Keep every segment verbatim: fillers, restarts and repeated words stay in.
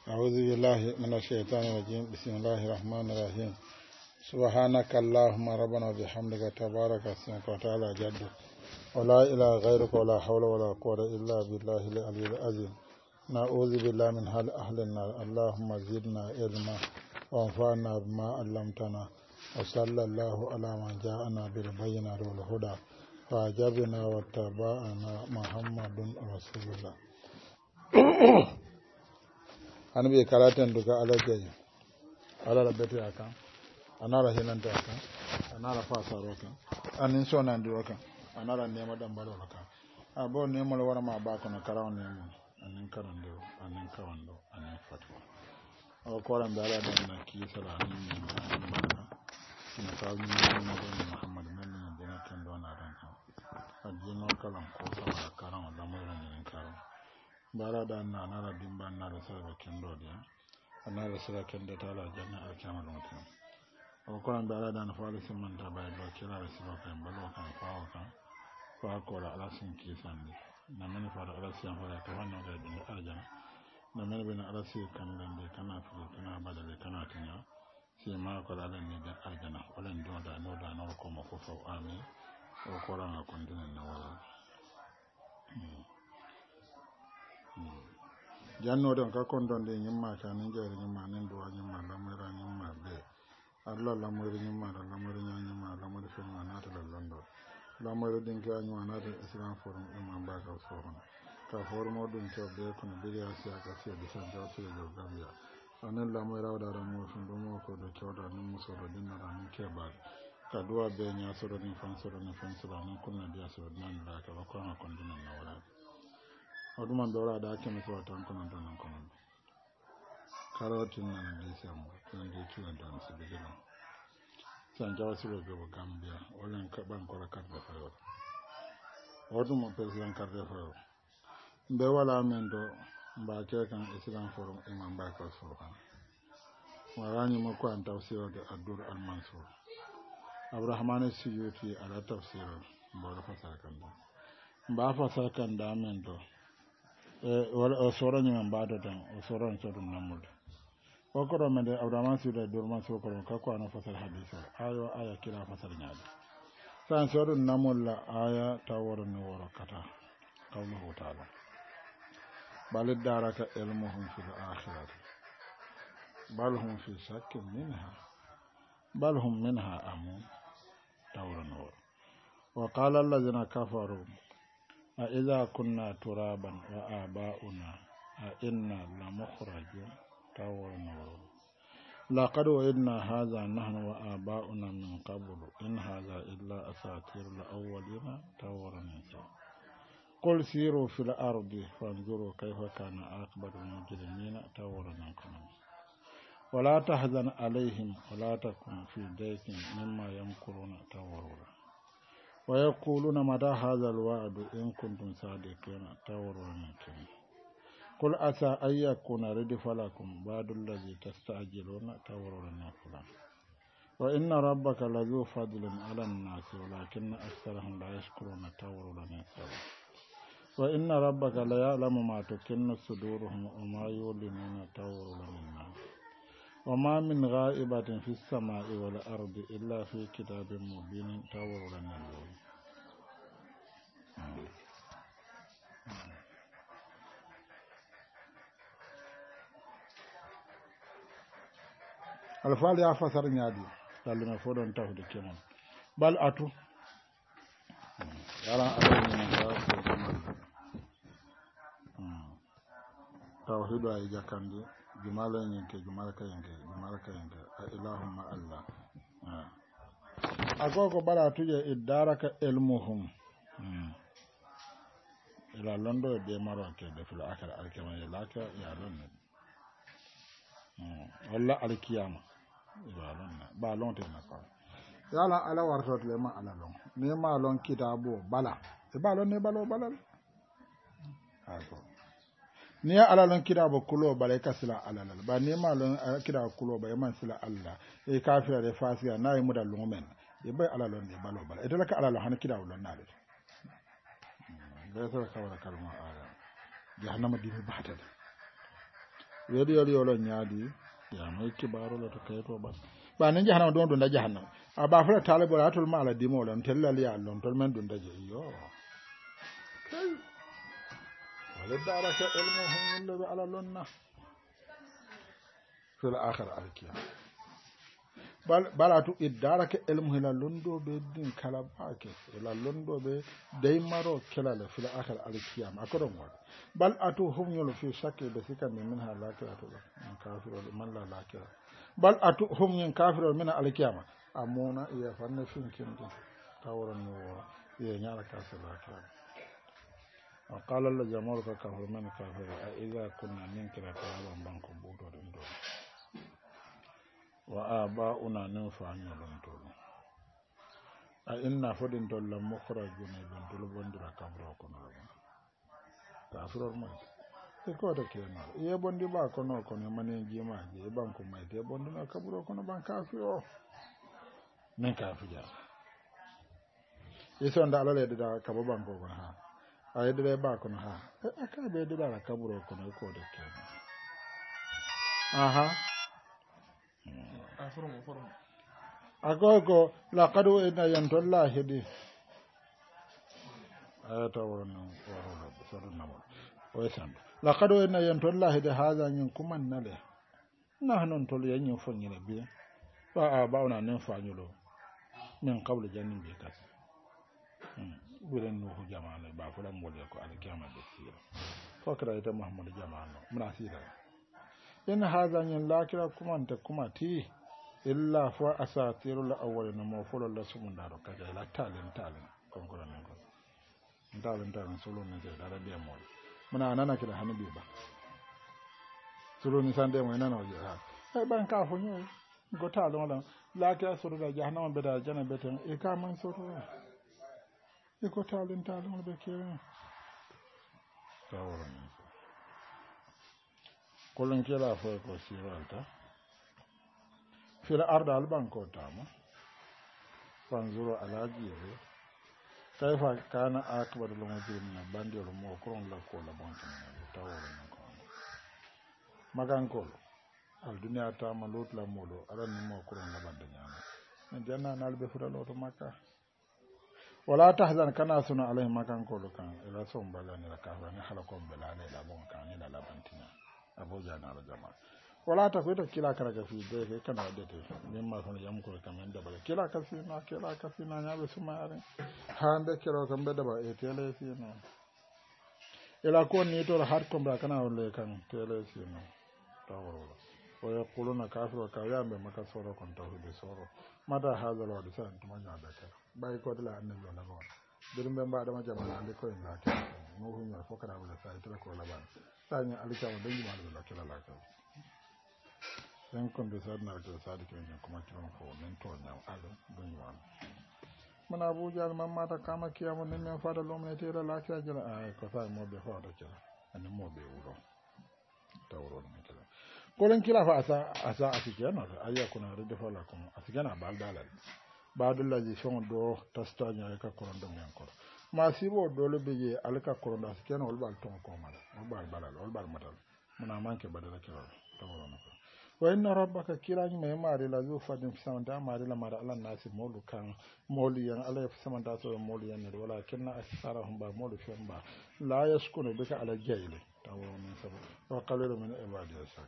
أعوذ بالله من الشيطان الرجيم بسم الله الرحمن الرحيم سبحانك اللهم ربنا وبحمدك تبارك اسمك وتعالى جدك ولا إله غيرك ولا حول ولا قوة إلا بالله العلي العظيم نعوذ بالله من حال أهل النار اللهم زدنا علما وانفعنا بما علمتنا وصلى الله على من جاءنا بالبينات والهدى فأجبنا واتبعنا محمد رسول الله hani ɓe karaten duka alakeji alala bete a kan anala hinante a kan anala fasaro kan anin sonandiro kan anala nema ɗambalola kan a bo nemol warama ba kono karaw nemol anin karandiro anin kawando anin fatwa o koramɓe ala ɗanna kiisala anin nema anin barka ina fawñiinaɗoni mouhammad menni dina ken donaɗan kan addino kalam ko sama karaw lamoyroñinin karaw bara da na nara dimba na da sarwa kendo dia na da sarwa kendo ta la janna al kama don ta o ko an bara da na fa da simman ta bai do kira da sarwa kan balo kan fa o kan fa ko la ala sin ki sanni na men fa da ala sin fa da ta wannan da din arjana na men bin ala sin kan dan de kana fi kana badale kana tinya sai ma ko da ne da arjana wannan do da no da no ko ma ko fa amin o ko ran a kondinan na wala janno don ka kondonde nyimma ka nin jere nyimma nin do nyimma lamira nyimma be Allah lamira nyimma da lamira nyimma lamira fenwa na ta londo lamira din ka nyimma na ta islam forum imam ba ka so hono ka forum dun to be ko be ya sia ka sia bisan da so do gambia anan lamira da da mo sun do mo ko do to da nin muso do din na nin ke ba ka duwa be nya so do nin fan so do nin fan so do nin kunna dia so nan da ka ko na kondinan na wala oduman dora da ake mutuwa ta hankunan donan kwanan karotin nan da ya samu kan da kiwon da nasu bigilan san jawo su da gaba gambia wajen kaban kwarakar da fayar oduman president kar da fayar bai wala min do ba ke kan islam forum imam ba ka so kan warani mu kwan tafsir da addur al-mansur abrahman suyuti ala tafsir ba da fasar kan da ba fasar kan da min do o soro ñimen mbaado tan o soron sodum nammude o koɗo men de abdourahman suuda dourman sokoro kako ano fasal hadis o ayo aya kila fasal ñaade san sodum namulla aya taw woroni woro kata qawluhu taala bal daraka ilmuhum fil akhirati bal hum fi shakkin minha bal hum minha amun tawroni woro wa qala alladhina kafaru أإذا كنا ترابا وآباؤنا أئنا لمخرجون تاورنا لقد وعدنا هذا نحن وآباؤنا من قبل إن هذا إلا أساطير الأولين تاورنا قل سيروا في الأرض فانظروا كيف كان عاقبة المجرمين تاورنا ولا تحزن عليهم ولا تكن في ضيق مما يمكرون تاورنا ويقولون متى هذا الوعد إن كنتم صادقين تورون قل أتى أن يكون ردف لكم بعد الذي تستعجلون تورون فلان وإن ربك لذو فضل على الناس ولكن أكثرهم لا يشكرون تورون وإن ربك لا يعلم ما تكن صدورهم وما يعلنون تورون الناس وما من غائبة في السماء والأرض إلا في كتاب مبين تورون الناس alfaal ya fasar ñaadi dalluma fo ɗon tawde kemon bal atu yaran alañinaa tawhido ay jakandi jumala ñinke jumala kayenke jumala kayenke a ilahumma allah a koko ɓala tuje iddaraka ilmuhum ila londo e be maroke de fil akhir alkiyama ya laka ya lonne walla alkiyama ya lonne ba lonte na ko yala ala wartot le ma ala lon ne ma lon kitabo bala e ba lon ne balo balal ako ni ala lon kitabo kulo bala ka sila ala la ba ne ma lon kitabo kulo ba e man sila alla e kafira de fasiya na e mudal lumen e bay ala lon ne balo bala e dalaka ala lon han kitabo lon na de da ta kawara kalma aya jahannama dimi bata da wedi yoli yolo nyaadi ya mai kibaro la to kayto ba ba nan jahannama don don da jahannama a ba fara talibo atul ma ala dimo lan tellal ya lon tol men dun daje yo kai wala daraka ilmuhum alladhi ala lonna fil akhir alkiya bal balatu iddaraka ilmuhum la londo be din kala baake la londo be daymaro kala la fil akhir alkiya akoro mo bal atu hum yolo fi shakki be sikan min halaka to kafiru man la lakira bal atu hum yin kafiru min alkiyama amona iya fanna finkin din tawran no iya nyara kasala ka وقال الله جمال كفر من كافر إذا كنا ننكر كلام بانكم بودو دندو وآباؤنا ننفع نيلون تولو أئنا فدن دول مخرجون بن دول بندرا كبرو كنا كافر ما ikoto kena ye bondi ba kono kono mane jima je banko mai te bondi na kaburo kono ban kafio men kafija yeso nda alale da kabo banko kono ha ay de ba kono ha aka be de da kaburo kono ko de kena aha afro form agogo laqad inna yantallahi di ayata wono woro sadu namo o sando laqad inna yantallahi de hada nyin kuman nale nahnon tol yanyin fonyine bi fa bauna nen fanyulo min qabl jannin bi kas buren nuhu jama'ana ba fulan mole ko alkiyama be sira fakra ita muhammad jama'ana muna sira in hada nyin lakira kuman ta kuma ti illa fa asatirul awwalina mo fulol la sumunda ro kaga la talen talen konkora men ko talen talen solo ne de dara be mo muna nana kila hanabi ba solo ni sande mo nana o ha e ban ka fo nyi go talon la la ka soro da jahannama be da jana beten e ka man soro e ko talen talen be ke taworo ni kolon kila fo ko siralta fil arda albanko tama fanzuru ala jibe kayfa kana akbar lo mujrimina bandi lo mo kron la ko la bonta ni taworo ni ko magan ko al dunya tama lot la molo ala ni mo kron la banda nyama en janna nal be fura lo to makka wala tahzan kana suna alai magan ko lo kan ila son balani la ka ni hala ko belale la bon kan ni la la bantina aboja na la jama wala ta ko to kila kara ga fi de kana de te min ma kono yam ko kamen da bala kila ka fi na kila ka fi na nyabe suma are hande kiro kan be da ba e tele fi no ila ko ni to har ko ba kana wala kan tele fi no tawro o ya kuluna kafiru ka yambe maka soro kon tawhid soro mata hazal wa disan tuma nya da ka bai ko dala annabi wala ko dirum be ba da ma jama'a ande ko ina ta no hu nya fo kana wala sai to ko la ban tanya alika wa dangi ma da kila la ka sen kon be sadna to sadi ko nyen kuma kiron ko men to nyam alo don yon mana buja man mata kama kiyamo nen men fada lo men tera la kya jala ay ko fa mo be fada kya ani mo be wuro tawro ni kala ko len kila fa asa asa asikena ayya kuna rede fa la ko asikena bal dalal badulla ji fon do tastanya ka ko ndo men ko ma sibo do le be alka ko ndo asikena wal bal ton ko mala wal bal balal wal bal matal muna manke badala kira tawro ni wa inna rabbaka kirani mai mari la zu fadin samanta mari la mari ala nasi molu kan molu yan ala ya samanta so molu yan ne wala kinna asarahum ba molu fen ba la yaskunu bika ala jayli tawo min sabu wa qalilu min ibadi yasak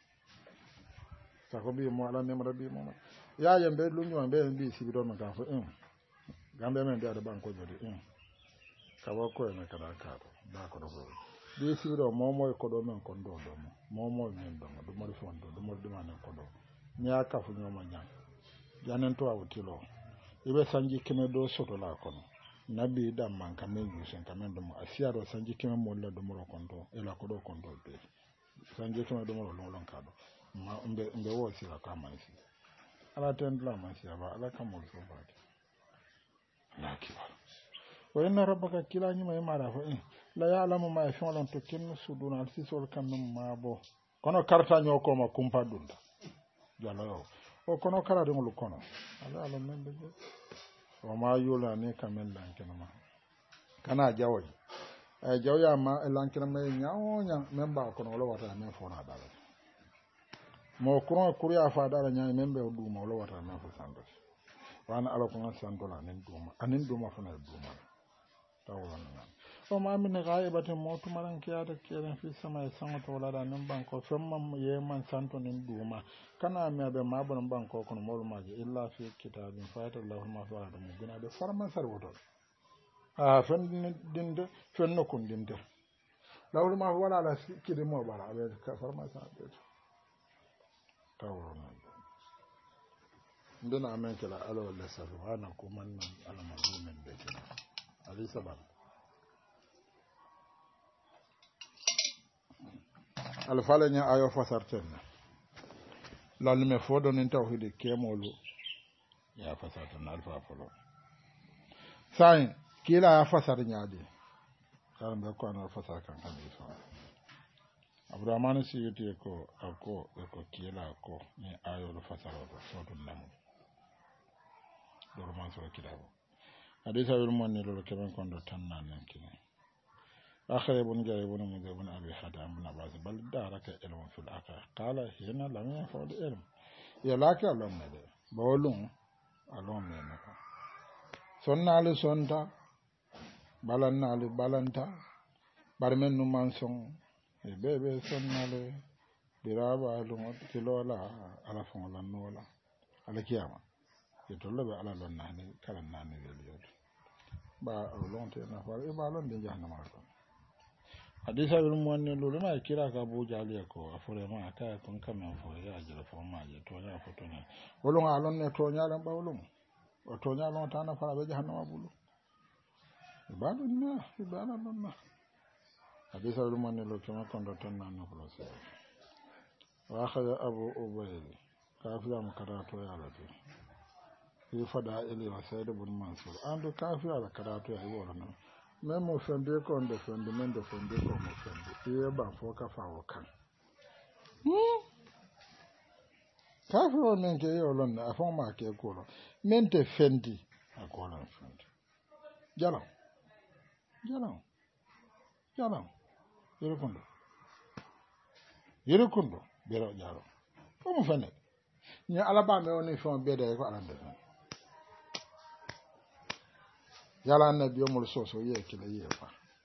sako bi mo ala ne rabbi mo ya yambe lunyu ambe bi sibi do kan fo en gambe men da ban ko jodi en kawo ko ne kada ka ba ko do bi sido momo ko do men ko do do momo men do do mo fon do do mo do man ko do nya ka fu nyoma nyam janen to awtilo ibe sanji kime do soto la kono nabi dam man kamen yusen kamen do mo asia do sanji kime mo la do mo kon do e la ko do kon do be sanji kime do mo lo lon ka do ma mbe mbe wo si la ka man si ala ten la man si ba ala ka mo so ba la ki ba wa inna rabbaka kilani mai mara fa la ya'lamu ma yaf'alun tukinnu suduna al-sisol kannum mabo kono karta nyoko ma kumpa dunda jalo o kono kala de ngul kono ala ala men de o ma yula ne kamen lan kenama kana jawoy ay jawya ma lan kenama nyaawo nya men ba kono wala wata men fona dala mo kuron kuriya fa dara nya membe duma lo wata na fa sando wana ala ko ngal sando la nen duma anin duma fa na duma tawla na o ma min gaibata mo to maran kiyata keren fi sama e sango to wala da nan banko femma ye man santo nen duma kana me be ma bon banko ko mo maje illa fi kitabin fata allah ma fa da mu bina be farman sarwoto a fen dinde fen no kun dinde lawlu ma wala la kidi mo bara be ka farman sa be tawro non ndena amen kala alo wala sabu ana ko man ala mazumen be kala ali sabab al falanya ayo fasarten lalu me fodo nin tawhid kemolu ya fasarten alfa folo sai kila ya fasar nyaade kan be ko an fasar kan kan so abdurrahman siyuti ko ako ko kila ko ni ayo lo fasaro so dum namu do man so kidabo hadisa wil mon ni lo keben kon do tan nan nan kini akhare bun jaay bun mu jaay bun abi hatam bun abbas bal daraka ilmu fil akhir qala hina lam yafud ilm ya laka lam ne bawlun alon ne ne sonnali sonta balannali balanta barmen nu manson e bebe sonnale biraba lungo tilola ala fonla nola ala kiyama e tolle be ala lon nani kala nani le ba lonte na fa e ba lon de jahannama ko hadisa wil monne lulu ma kira ka bu jali ko afore ma ka kon kam fo ya jira fo ma je to ya fo to ne wolon alon ne to nyalan bawlum o to nyalon tana fara be jahannama bulu ba lon na ba lon na hadisa wil monne lo kema kon do tan nan ko se wa khada abu ubayl kafira mu karatu ya lati fi fada ili wa sayyid ibn mansur ando kafira la karatu ya wala no memo fende ko ndo fende men do fende ko mo fende e ba fo ka fa o kan hmm kafiro men ke yo lon na fo ma ke ko lo men te fendi akola fendi jalo jalo jalo yero kondo yero kondo bero jalo ko mo fende ni alaba me woni fo be de ko alande yala na biyo mul soso ye kila ye fa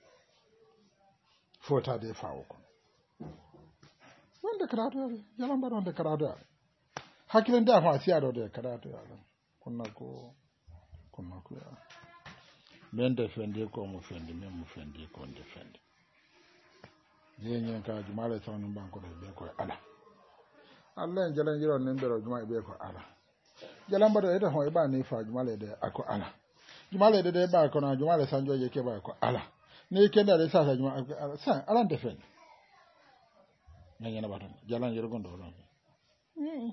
fota de fa ko wonde karatu yala mbaron de karatu hakilen da fa siya do de karatu yala kunna ko kunna ko ya men de fende ko mo fende men mo fende ko de fende je nyen ka jumale sonu banko de be ko ala Allah jalan jiro nen be juma be ko ala jalan bado ede ho e ba ni fa jumale de ako ala jumale de de ba ko na jumale sanjo je ke ba ko ala ni kenda de sa sa juma sa ala de fen nyanya na baton jalan jiro gondo don mm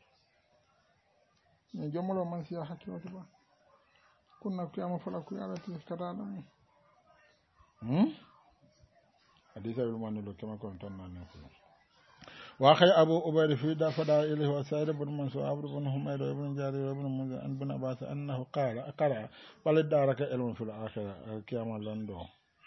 ni jomulo man siya hakki wati ba kunna ko am fala ko ala ti kada dum hmm hadisa bil man lo kema ko tan nan ko واخي ابو عبيد في دفدا اليه وسائر بن منصور عبد بن حميد بن جاري بن منذر ان بن عباس انه قال قرأ بل دارك علم في الاخره القيامه لندو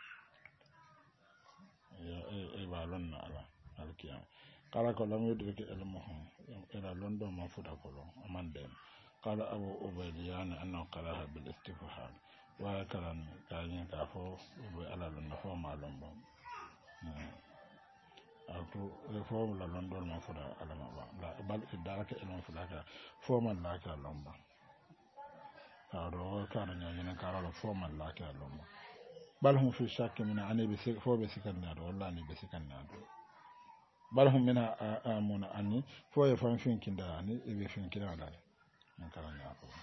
يا اي بالون على القيامه قال لم يدرك علمه الى لندو ما فدا كلو امان دين قال ابو عبيد يعني انه قرأ بالاستفهام وكان كان كافو على لندو ما لندو auto reform la london ma fuda alama ba la bal daraka elon fuda ka formal la ka lomba aro ka na nyanya ka ro formal la ka lomba bal hum fi shakk min ani bi sik fo be sikan na do wallahi be sikan na do bal hum min amuna ani fo e fan fin kinda ani e be fin kinda da en kala na ko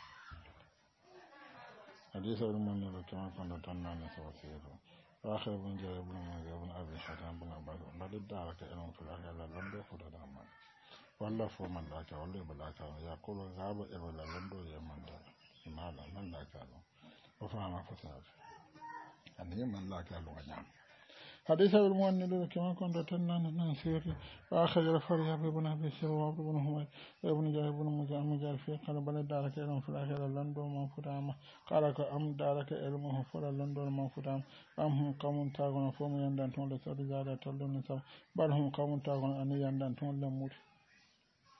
hadisa wal mun no kama kondo tan na so sero آخر من جاء ابن ماجه ابن أبي حاتم بن عباس بل الدارك إلهم في الآخرة لندو فدا دامان والله فمن لاك والله بلاك يقول غاب إبلا لندو يمن دار ماذا من لاك وفهم فساد أن يمن لاك لو حديث المؤمن كما كنت تنان نسير واخر الفريا ابن ابي سر وابن بن حميد ابن جابر بن مجاهد في قال بل دارك علم في الاخره لندن ما فتام قال ام دارك علمه فر لندن ما فتام ام هم قوم تاغون فوم يندان تون لسد زاد تلون سب بل هم قوم تاغون ان يندان تون لموت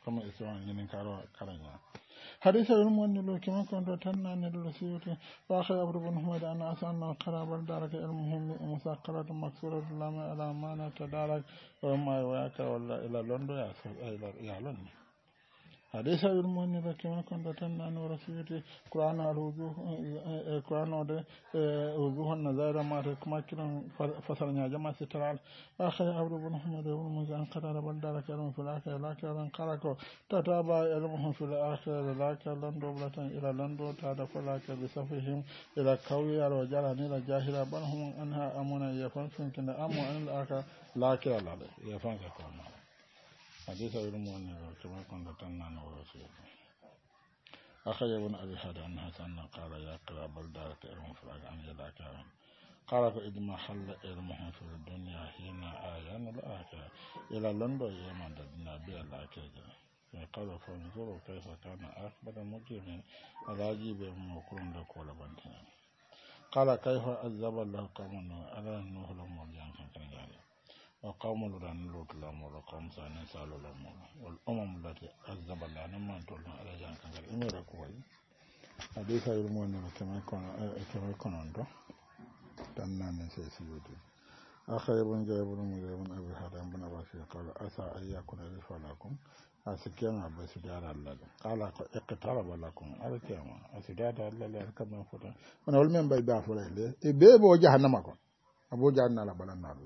kama iswan yin karo karanya حديث المؤمن لو كما كنت تنا ندل سيوتي واخي ابو بن حميد ان اسان قراب الدارك المهم مساقرة مكسورة لما على ما نتدارك وما يواك ولا الى لندن يا يا لندن حديث المؤمن لو كما كنت تنا نور سيوتي قران الوجوه قران ده وجوه النظر ما كما كان فصلنا جماعه سترال واخي ابو بن حميد ومزان قراب الدارك المهم في الاخر لكن قالكو تتابع علمهم في الآخر لك لندو بلتن إلى لندو تعرف لك بصفهم إلى كوي الوجارة إلى جاهلة بلهم أنها أمونا يفنسون كنا أمو أن الآخر لك لا يفنك كونا حديث علمون كما كنت تنان ورسول أخي ابن أبي حد أن حسن قال يا قراب الدارة علمهم في الآخر أن يلاك قال إذا حل علمهم في الدنيا هنا آيان الآخر إلى لندو يمان دنا بي الآخر قال فانظروا كيف كان أخبر مجرمين راجب مكرون لكل بنتنا قال كيف عذب الله قوم نوح على نوح لمرجان كان جاري وقوم لوط لمر وقوم ثاني سالوا لمر والأمم التي عذب الله لما تولى على جان كان جاري إمير كوي حديث يرمون كما كان كما كان عنده تنان سيسيوتي أخي ابن جابر بن أبي حاتم بن أبي قال أسى أن يكون رفع لكم أسكينا بسداد الله قال اقترب لكم أركيما أسداد الله كما فتن من أول من بيبا فلان إبه بو جهنم أكون أبو جهنم لا بلان نارو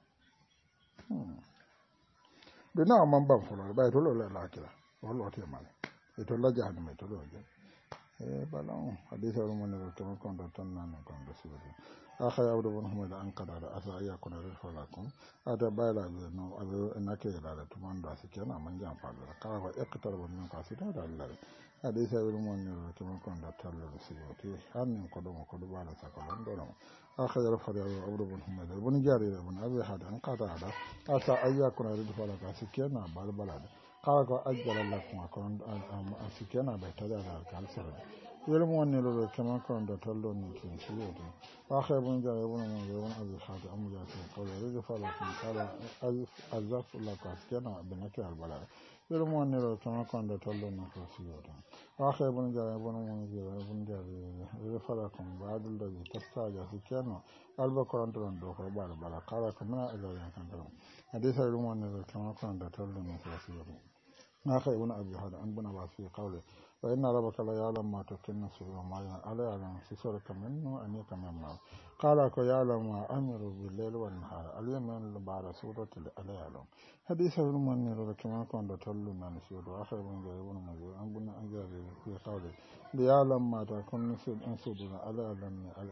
بنا من بام فلان بيتولو لا لا كلا والله تيمال يتولى جهنم يتولى جهنم إيه بلان حديث من كما كنت تنان كنت سيدي أخي أبو بن حميد أن قدر أسا يكون رفع لكم أتى بايلا بنو أبو نكي لا تمان داسكينا من جام فاضل قال اقترب من قاصدا الله حديث أبو من كما كنت تلل سيوتي أن قدم قدم على سكلان دولم أخي رفع أبو بن حميد بن جاري بن أبي حد أن قدر أسا يكون رفع لكم سكينا بالبلد قال أجل لكم أكون سكينا بيتدار الكالسر يلمون لو كما كنت تلون في سيوتي آخر بن جاري بن من أبي حد أم جاسم قال رفع لكم قال أزف لك سكينا بنكي البلد يلمون لو كما كنت تلون في سيوتي آخر بن جاري بن من بن جاري رفع لكم بعد الذي تستاجع سكينا البكر أنتم دوكر بعد بلا قال كما أجل كنتم حديث يلمون لو كما كنت تلون في سيوتي آخر بن أبي حد أن بن في قوله وإن ربك لا يعلم ما تكن صدور ما ألا يعلم سيسرك منه أن يكمل قال كو يعلم ما أمر بالليل والنهار اليمن بعد سورة ألا يعلم حديث المؤمن كما كنت تلون نسير آخر من جايبون مجيء أن بنا أجاب في قوله ليعلم ما تكن صدور ألا يعلم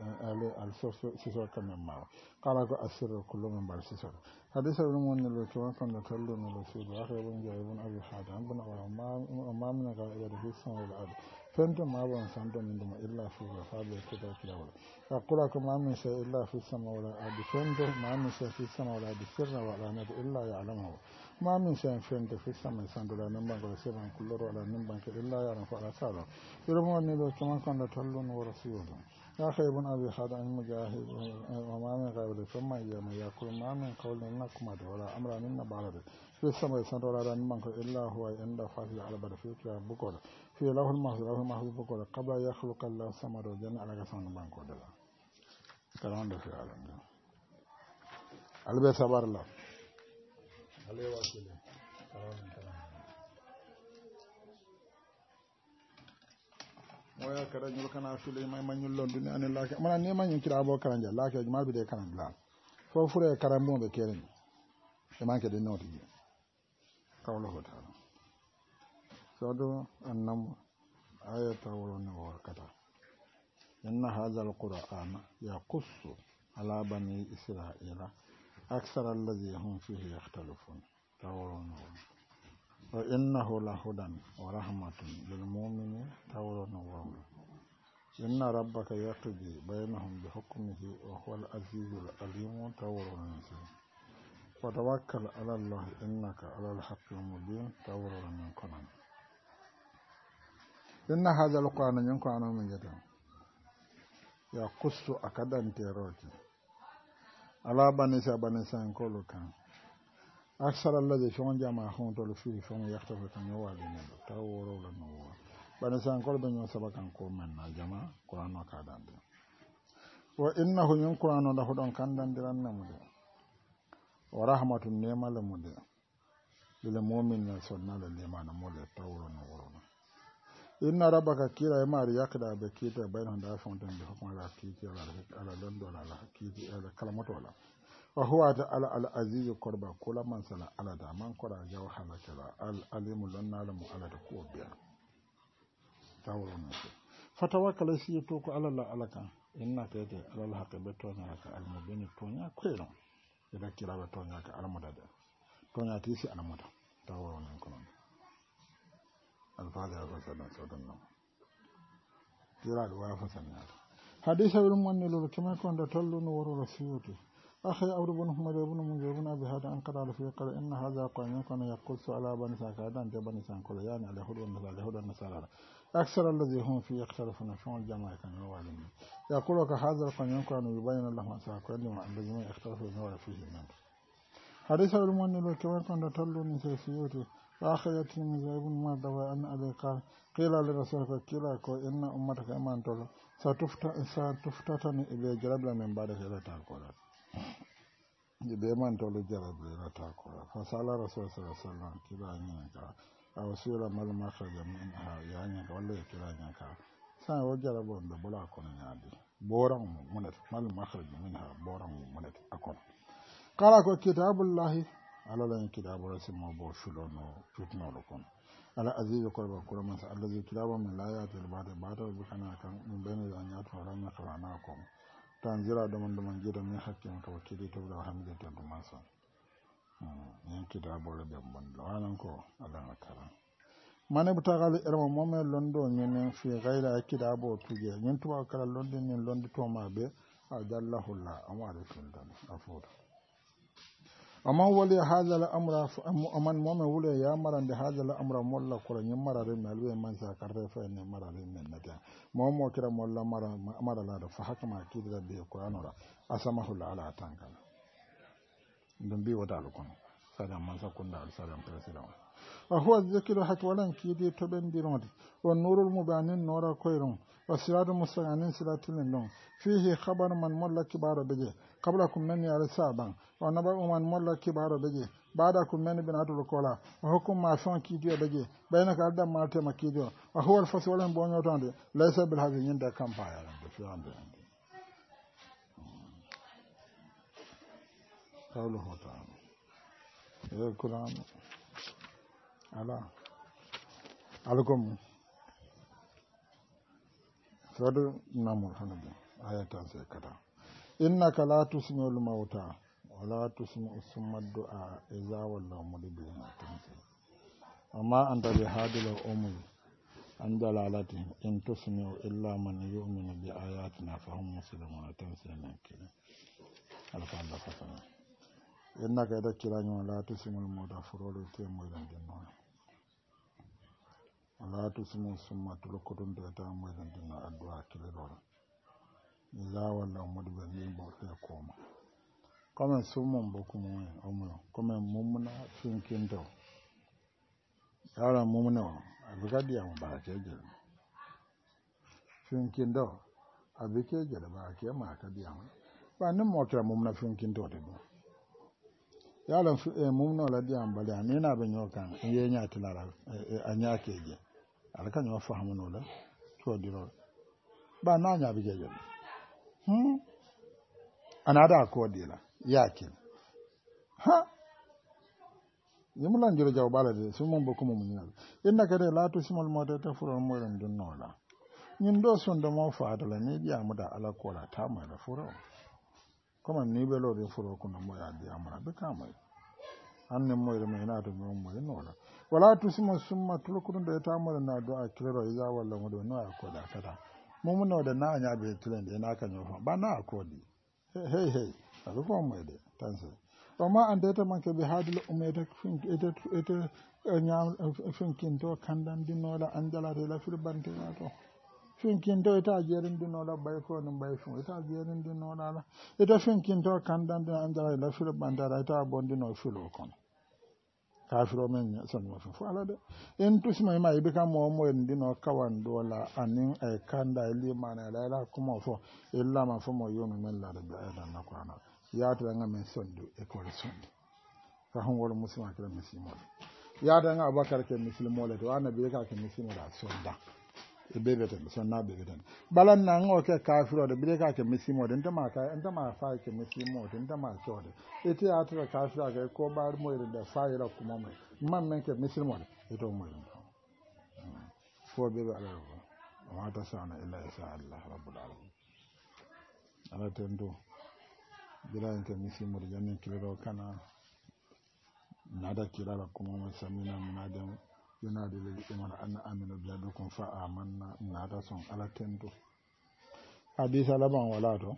سيسرك منه قال كو أسر كل من بعد سيسر حديث المؤمن كما كنت تلون نسير آخر من جايبون أبي حاتم بن وما من غائب في السماء والأرض فانتم ما بون سانتم من إلا في وفاد الكتاب كلا ولا أقول لكم ما من شيء إلا في السماء والأرض فانتم ما من شيء في السماء والأرض سر وعلانية إلا يعلمه ما من شيء فانتم في السماء سانتم لا نبغى وسيرا كل ولا نبغى إلا يعلم فعل سارة يرمون إلى كما كان تلون ورسوله يا أخي ابن أبي حاتم المجاهد وما من غير ثم يوم يقول ما من قول إنكم ولا أمر من بعد في السماء سانتم لا نبغى إلا هو عند فاضل على بدر في بكرة في لوح المحفوظ لوح المحفوظ بكرة قبل يخلق الله السماء والجنة على كسان بانكو دلا كلام ده في العالم ده البي صبر الله عليه وسلم كلام كلام moya kada nyul kana fili may manyul lon duni an la ka man ne manyu kira abo karanja la ka mal bi de kanan la fo fure karambo be keren e manke de noti kawlo ko ta sodo annam ayata wala wakata inna hadha alqur'ana yaqussu ala bani isra'ila akthara alladhi hum fihi yakhtalifun tawruna wa innahu lahudan wa rahmatun lil mu'minin tawruna wa inna rabbaka yaqdi bainahum bi hukmihi wa huwa al-azizul alim tawruna wa tawakkal ala allah innaka ala al-haqqil mubin tawruna kunan inna hadha alqur'ana yanku ana min jata ya qussu akadan teroti ala bani sa bani san kolukan aksara alladhi fon jama hon to fi fon yaktafu kan wadi ne ta woro la no bana san kol banyo sabakan ko men na jama qur'ano ka dan wa innahu min qur'ano la hudon kan dan diran namude wa rahmatun ni'mal mude lil mu'minin sunna lil iman mude ta woro no woro inna rabbaka kila e mari yakda be kita bayna da fonten de hukuma la kiti ala ala londo ala kiti ala kalamato la wa huwa ta ala al aziz qurba kula man sala ala da man qura jaw halakala al alim lanna lam ala da ko biya tawron fatawakkal si to ko ala la alaka inna tete ala al haqqa beto na ka al mubin to nya koyro ida kila beto nya ka al mudada to nya tisi al mudada tawron ko non الفاضل فسنا سودنا ترى الواف فسنا حديث ابن من كما كنت تلون ور رسيوتي اخي عبد بن محمد بن منذر بن ابي هذا ان قال في قال ان هذا قائم كان يقص على بني ساكادان بني سانكول يعني على هدى النصارى هدى النصارى اكثر الذي هم في يختلفون في الجماعه كان يوالون يقول لك هذا قائم كان يبين لهم ساكادان الذين يختلفون فيه من حديث ابن من كما كنت تلون سيوتي آخر من ابن ما دوا أن أبي قال قيل لرسولك كلا كو إن أمتك أمان تولو ستفتتني إلى جرب من بعد إلى تاكولا بيمان تولو جرب إلى تاكولا فسأل رسول صلى الله عليه وسلم كلا نيكا أو سيرا مال ما خرج منها يعني ولا كلا نيكا سان وجربون ببلا كون نادي بورم منت مال ما خرج منها بورم منت أكون قال كو كتاب الله ala la kitabu rasimo bo shulono tutno lokon ala aziz ko ba ko man sa allazi kitabu min la yati al ba'da ba'da bi kana kan min bayna ya nya to ran kana ko tanzira da man da man gida min hakkin to kidi to da hamida to ma so yan kitabu le be mon lanan ko ala kala mane butagal irma momme londo nyene fi ghaira kitabu tuje nyen tuba kala londo nyen londo to ma be ajallahu la amara tundan afuda amma wali hadha al-amra amman mu'min wuli ya maran da hadha al-amra molla kuran yin marare mai alwe man sa karre fa ne marare men nata mo mo kira molla mara mara la da fa haka ma kidra bi qur'an ra asamahu ala tankala ndum bi wada lokon sada man sa kunda al-salam president wa huwa dhikru hatwalan kidi to ben diroti wa nurul mubanin nora koyron wa siratul mustaqamin siratul lon fihi khabar man molla kibaro beje qablakum man yarsaban wa nabu man molla kibaro beje ba'dakum man bin adul kola wa hukum ma fon kidi beje baynaka adam ma tema kidi wa huwa al-fasl wala bonyo tande laysa bil hadin yinda kampaya de fiande qawluhu ta'ala al-quran ala alkum sadu namul hanabi ayatan sai kada innaka la tusmi'ul mauta wa la tusmi'u summa du'a idza walla mudbirin tansi amma anta bi hadil ummi an dalalati in tusmi'u illa man yu'minu bi ayatina fa hum muslimun tansi nakin alfanda fatana innaka da kiranyo la tusmi'ul mauta furulu te moydan dinno ala tusmu summa tulukudun da ta mai dandina addu'a kilidor za walla mudbe ni bo te koma comme sumon boku mo omo comme mumuna finkin do ala mumuna abigadi am ba keje finkin do abikeje da ba ke ma ka diam ba nan mo kira mumuna finkin do de yala mumuna la diam ba da ni na be nyokan yenya tilara anya keje alkan yo fahamu no la to diro ba na nya bige je hmm anada ko dila yakin ha yimulan jiro jaw balade sumon bokum mun nyal inna kade la to simol mota ta furo mo ren dun no la nyin do son do mo faata la ni dia muda ala ko la ta ma la furo kuma ni be lo de furo ko no mo ya dia ma be ka mai anne mo re me na to mo mo no la wala tusima summa tulukudun da ta mara na du'a kiraro iza wallan wado no akoda kada mu mun da na anya be tulen da na kan yo ba na akodi hey hey abu ko mai da tansa amma an da ta manke bi hadil umayda fin ita ita nya fin kin to kandan dinno la andala da la fil bante na to fin kin to ita jerin dinno la bay ko nun bay fin ita jerin dinno la ita fin kin to kandan da andala la fil bante ra ita bondino filo kon kafiro men son mo fu ala de en tusma ma ibe kam mo mo en dino kawan dola anin ay kanda limana la la kuma fo illa ma fo mo yono men la da da na ko ana ya to nga men sondu e ko sondu ka hon wala muslima kala muslimo ya da nga abakar ke muslimo le to ana be ka ke muslimo da sonda e bebe tan sonna bebe tan balan na ngo ke kafiro de be ka ke muslimo de ntama ka ntama fa ke muslimo de ntama chode ete ya to kafiro ga ko bar mo ire da fa ira kuma mai man men ke muslimo de ito mo ire fo bebe ala ko wa ta sana illa insha Allah rabbul alamin ala tendo bilan ke muslimo de jannen kilo kana nada kirala kuma mai samina munadin yunadi lil iman anna aminu biyadukum fa amanna nada son ala tendo hadisa laban wala to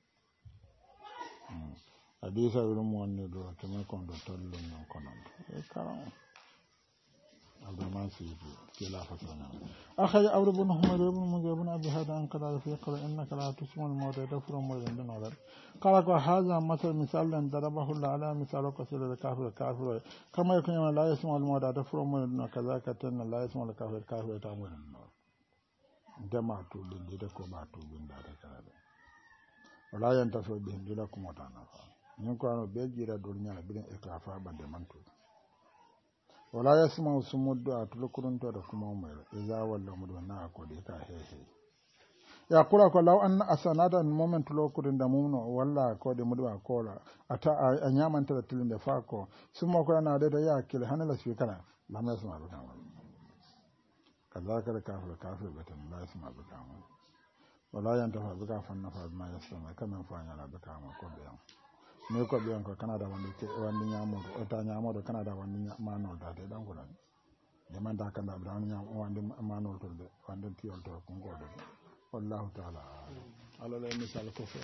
hadisa wirum wonne do kema kon do tollu non konon e karam abdurrahman sidi kila fasana akhay awr ibn humayr ibn mujab ibn abi hada an qala fi qala innaka la tusmu al mawt tafru mawt bin wala qala ko hadha masal misalan darabahu la ala misal ko sir al kafir kafir kama yakun la yasmu al mawt tafru mawt kaza ka tan la yasmu al kafir kafir ta mawt dama to din de ko ba to bin da ta kala wala yanta so bin dila ko mota na fa ni ko ano be jira dol nyala bin e ka fa bande man to wala yasma sumuddu atulukurun to da kuma mai iza walla mudu na ko de ka hehe ya kula ko law an asanada moment lokurin da mumno walla ko de mudu akola ata a nyamanta da tilinde fa ko summa ko na da ya kil hanala shi kana lam yasma bi kan kazaka da kafir kafir batan la yasma bi kan wala yanta fa bi ka fanna fa ma yasma kana fa nyala bi kan ko be ne ko biyan ko kana da wani ke wani nyamo o ta nyamo do kana da wani manol da de dan ko dan de man da kana da wani nyamo wani manol to de wani tiyol to ko ngodo wallahu ta'ala ala la misal ko fe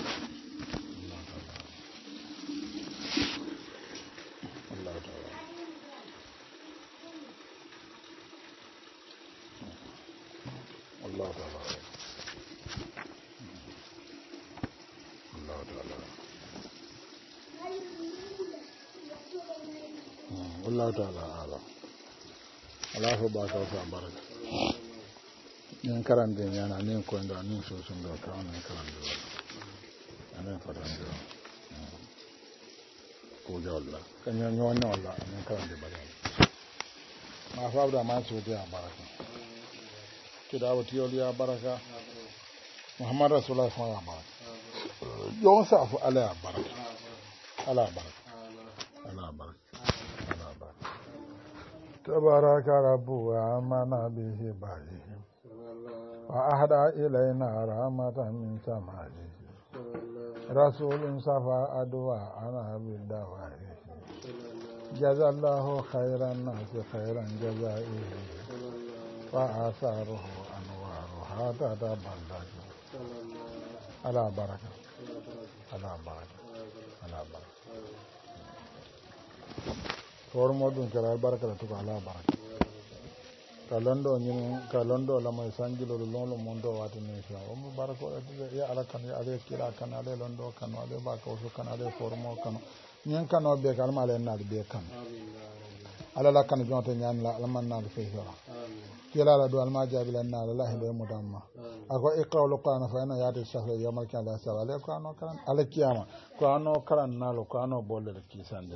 wallahu ta'ala wallahu ta'ala wallahu ta'ala Allah ta'ala ala Allah ba ka fa baraka nin karande nyana nin ko ndo nin so so ndo ka nin karande ana fa rande ko jalla kanya nyonya wala nin karande baraka ma fa da ma so da baraka kidawati ya baraka Muhammad Rasulullah sallallahu alaihi wasallam yon sa fu ala baraka ala baraka ala baraka تبارك رب وآمنا به بعده وأهدى إلينا رحمة من سمائه رسول صفى أدواءنا بالدوائه جزى الله خير الناس خيرا جزائه وآثاره أنوارها تتبلد على بركة على بركة على بركة formo dun kala baraka to ala baraka kalondo nyin kalondo la mai sanjilo londo mondo wati ne sha o mo barako ya ala kan ya ale kila kan ale londo kan ale ba ko so kan ale formo kan nyen kan o be kan male na be kan ala la kan jonto nyan la ala man na be fe kila la do alma jabila na la ilaha mutamma ako iqawlu qana fa ina yati shahra yawmal qiyamah sa ale ko ano kan ala kiyama ko ano karan na lo ko ano bolle ki sande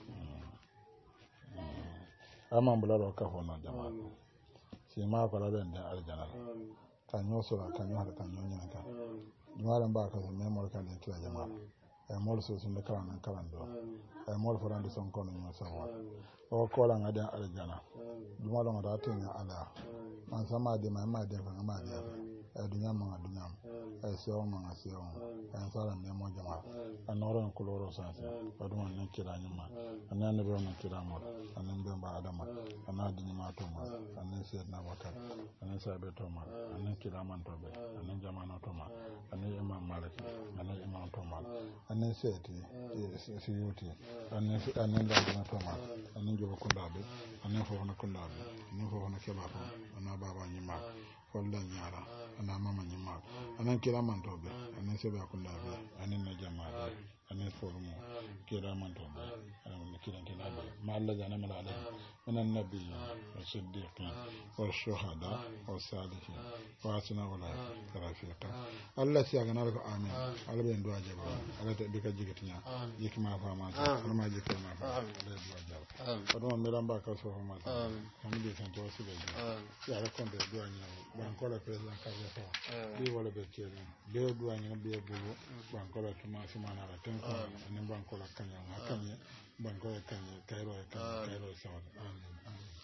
amman bulalo ka hono jama'a si ma ko la den aljana kan yo sura kan yo kan yo nyina kan jama'a ba ka me mo kan den kila jama'a e mo so sun da kan kan do e mo fo rande son kono nyo sawa o ko la ngada aljana jama'a lo ngada tin ala man sama de ma ma de kan ma de e dunya ma dunya e so ma so e sara me mo jama'a anoran kuloro sanse waduma nan kira nyuma anan be on kira mo anan be ba adama anan dini ma to ma anan se na wata anan sa be to ma anan kira man to be anan jama'na to ma anan imam malik anan imam to ma anan se ti si yuti anan anan da na to ma anan jobo ko ndabe anan fo na ko ndabe anan fo na keba to anan baba nyima folla nyara anan mama nyima anan kira man to be anan se be ko ndabe anan na jama'a anan fo mo kira man to be kirantina be ma alladhina amala alayhim min an-nabiyyin was-siddiqin wash-shuhada was-salihin wa hasuna ulaika rafiqa Allah si aga nalako amin Allah be ndo aje ba Allah te bika jigitinya yikma fa ma ta ma jikko ma fa Allah do aje ko do mera mba ka so ma ta amin be tan to si be ya ra konde do anya ban ko la president ka fa bi wala be tiere be do anya be bulu ban ko la tuma si mana la ten ko ni ban ko la kanya kanya ban ko la kanya kairo kanya kairo sa amin